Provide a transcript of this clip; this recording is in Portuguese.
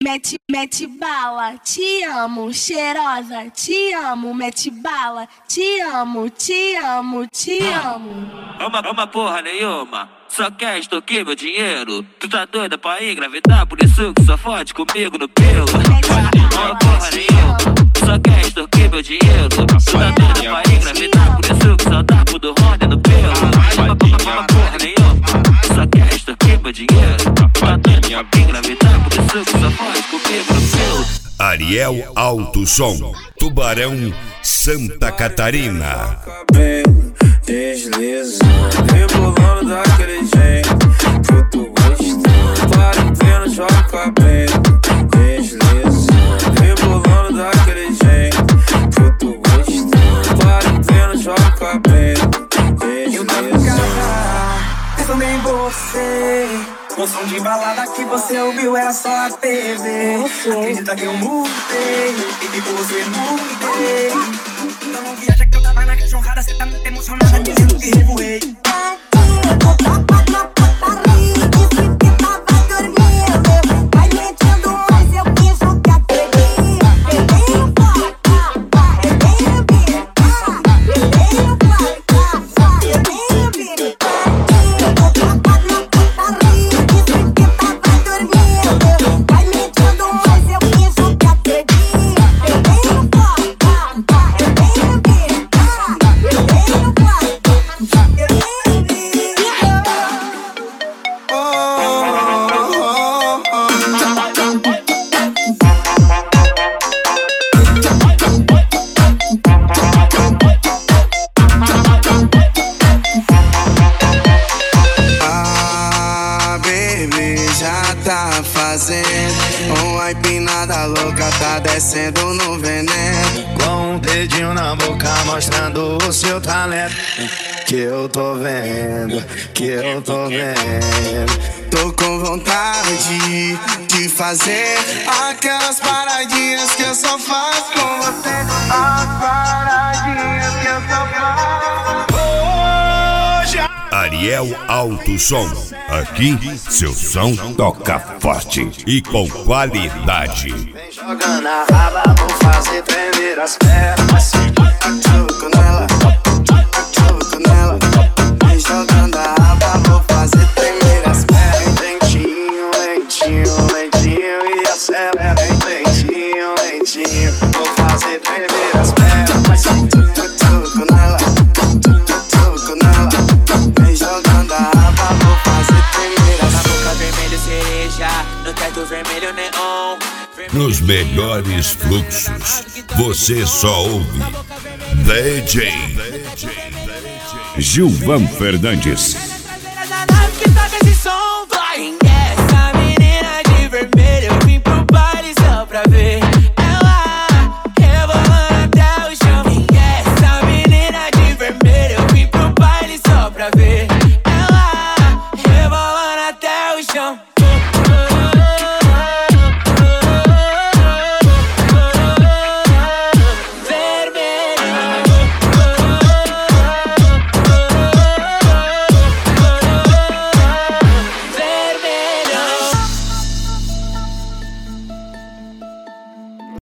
mete bala, te amo, cheirosa, te amo, mete bala, te amo, te amo, te amo. Uma porra nenhuma, só quer extorquir meu dinheiro. Tu tá doida pra engravidar, por isso que só fode comigo no pelo. Uma porra nenhuma, só quer extorquir meu dinheiro. Tu tá doida pra engravidar, por isso que só dá pro do Honda no pelo. Uma porra nenhuma, só quer extorquir meu dinheiro. Tu tá doida pra engravidar, por isso que só fode comigo no pelo. Ariel Alto Som, Tubarão, Santa Catarina. Deslizando, rebolando daquele jeito que eu tô gostando. Quarentena, joga o cabelo. Deslizando, rebolando daquele jeito que eu tô gostando. Quarentena, joga o cabelo. Eu quero ficar pensando em você. O som de balada que você ouviu era só a TV. Acredita que eu mudei e que você mudei. Então não viaja que eu tava na cachorrada. Cê tá muito emocionada dizendo que revoei. Uma empinada louca tá descendo no veneno. Com um dedinho na boca mostrando o seu talento. Que eu tô vendo, que eu tô vendo. Tô com vontade de fazer aquelas paradinhas que eu só faço com você. As paradinhas que eu só faço. Ariel Alto Som, aqui seu som toca forte e com qualidade. Vem jogando a raba, vou fazer tremer as pernas. Chuco nela, chuco nela. Vem jogando a raba, vou fazer tremer as pernas. Lentinho, lentinho, lentinho e acelera. Lentinho, lentinho, vou fazer tremer as pernas. Chuco nela, chuco nela. Vem jogando a raba, vou fazer tremer as pernas. Na boca vermelho cereja, no teto vermelho neon. Nos melhores fluxos, você só ouve DJ Gilvan Fernandes.